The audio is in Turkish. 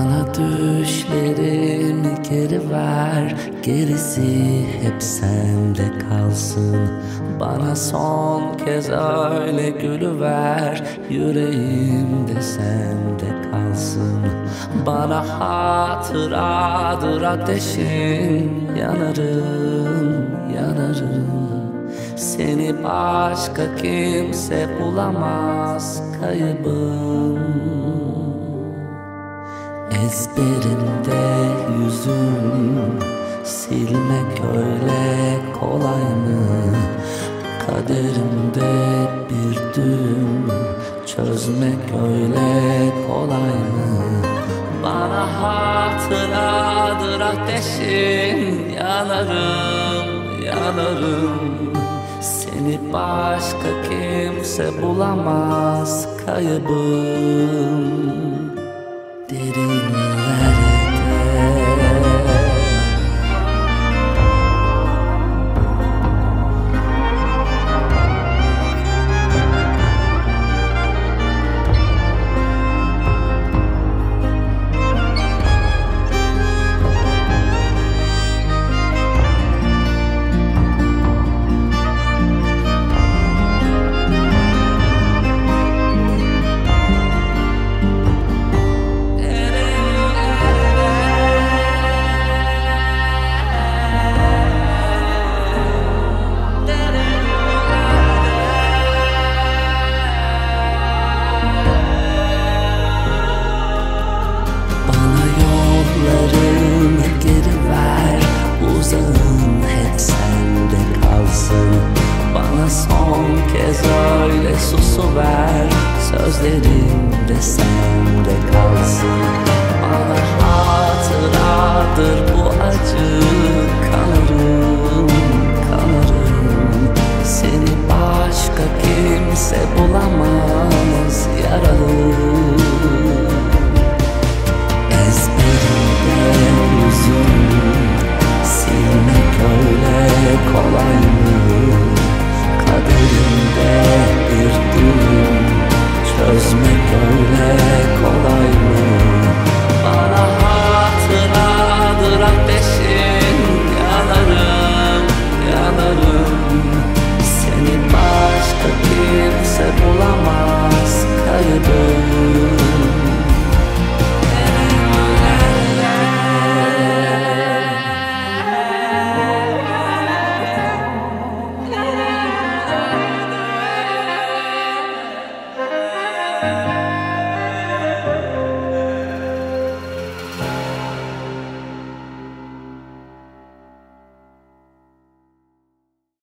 Bana düşlerimi geri ver, gerisi hep sende kalsın. Bana son kez öyle gülüver, yüreğimde sende kalsın. Bana hatıradır ateşin, yanarım, yanarım. Seni başka kimse bulamaz, kaybım. Ezberimde yüzüm, silmek öyle kolay mı? Kaderimde bir düğüm, çözmek öyle kolay mı? Bana hatıradır ateşin, yanarım, yanarım. Seni başka kimse bulamaz, kaybım. Derinlerde son kez öyle susuver, sözlerim de sende kalsın. Bana hatıradır bu acı, kanarım, kanarım. Seni başka kimse bulamaz, yaralı. Ezberimde yüzüm, silmek öyle kolay mı? Kaderimde bir düğüm, çözmek öyle kolay mı? Bana hatıradır ateşin, yanarım, yanarım. Seni başka kimse bulamaz, kaybım.